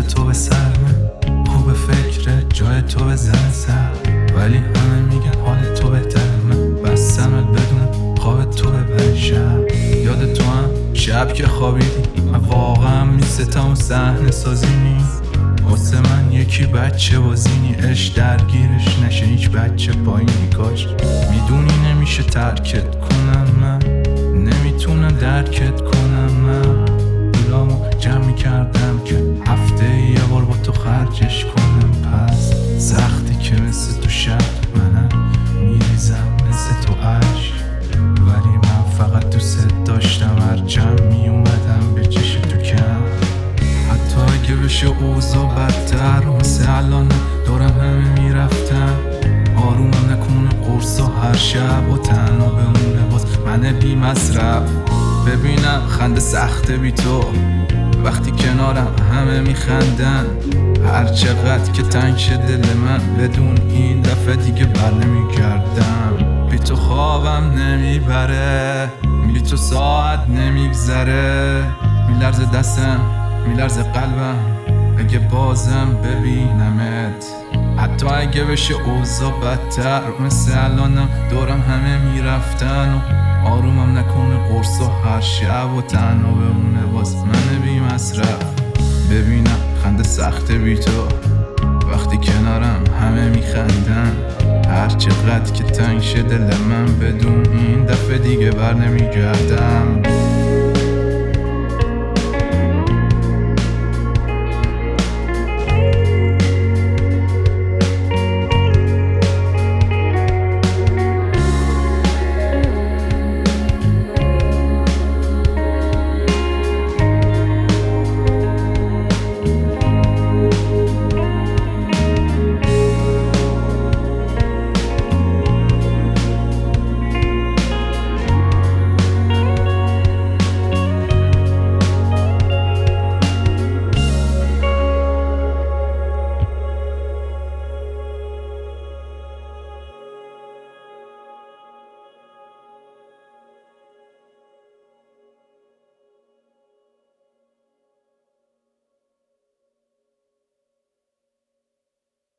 یاد تو به سر من خوب فکر جای تو به زر ولی همه میگن حال تو بهتر من بستم بدون خواب تو به شب یاد تو هم شب که خوابیدی من واقعا میستم و صحنه سازینی واسه من یکی بچه بازینی عشق درگیرش نشه هیچ بچه پایینی کاش میدونی نمیشه ترکت کنم من نمیتونم درکت کنم من پولامو جمع کردم که هفته یه بار با تو خرجش کنم پس سختی که مثل تو شب منم میریزم مثل تو عشق ولی من فقط دوست داشتم هرچند میومدم به چش تو کم حتی اگه بشه اوضاع بدتر مثل الان دورم همه میرفتم آرومم نکنه قرص و هر شب و تنها بمونه باز من بی مصرف ببینم خنده سخته بی تو وقتی کنارم همه میخندن هر چقدر که تنگ شه دل من بدون این دفعه دیگه بر نمیگردم بی تو خوابم نمیبره بی تو ساعت نمیگذره میلرزه دستم میلرزه قلبم اگه بازم ببینمت حتی اگه بشه اوضاع بدتر مثل الانم دورم همه میرفتن و آرومم نکنه قرص و هر شب و تنها بمونه باز من بی مصرف ببینم خنده سخته بی تو وقتی کنارم همه میخندن هر چقدر که تنگ شه دل من بدون این دفعه دیگه بر نمیگردم